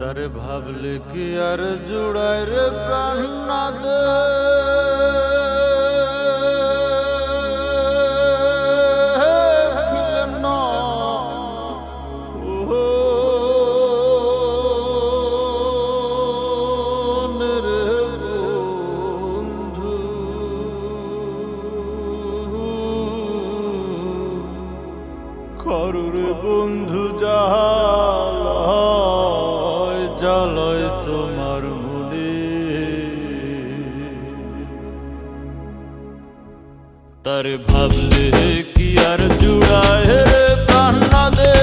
তারে ভাবলে কি আর জুড়ায় রে প্রাণ না দে করুরে বন্ধু জালায় জালায় তোমার মনে তারে ভাবলে কি আর জুড়ায় রে প্রাণ না দে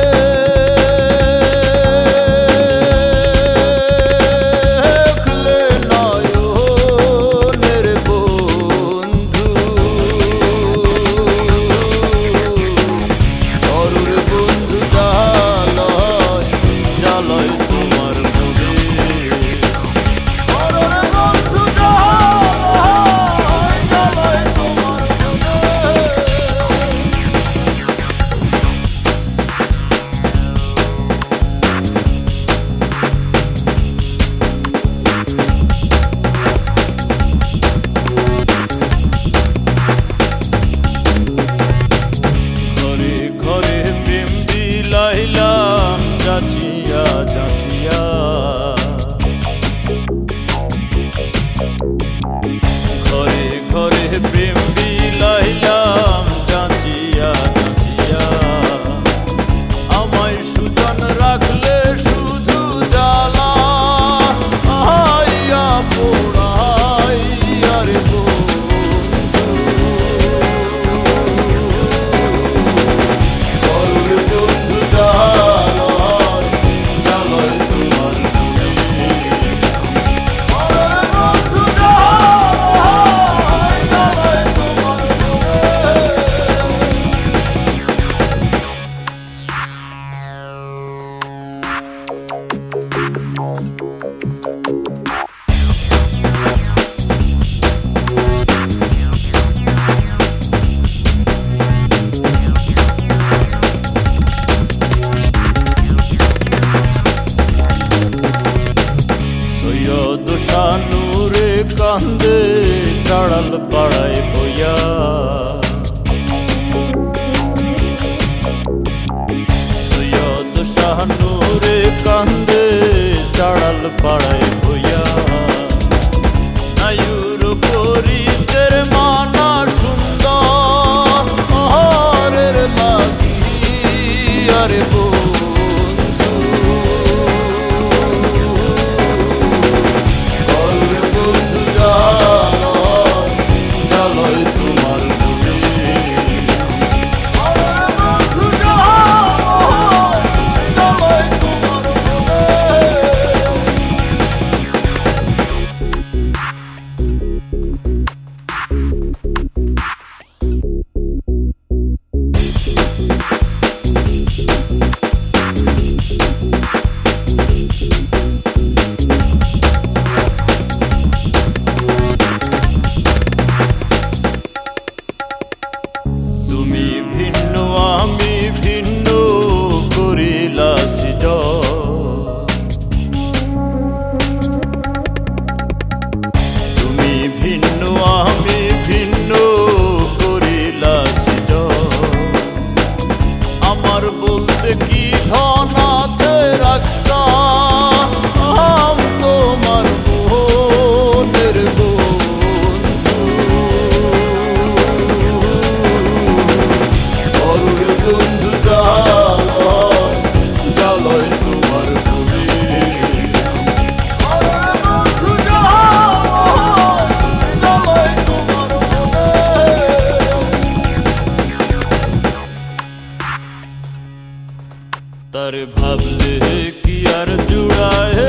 जाचिया जाचिया घरे घरे प्रेम বিলাইলাম जाचिया जाचिया আমায় সুজন রাখলে শুধু জ্বালা আইয়া পোড়াইয়া রে শানুরে কান্দে চাড়াল পাড়ায় বইয়া সৈয়দ শানুরে কান্দে চাড়াল পাড়ায় বইয়া আয়ুর করিতের মানা সুন্দর হরের লাগি আরে তারে ভাবলে কি আর জুড়ায়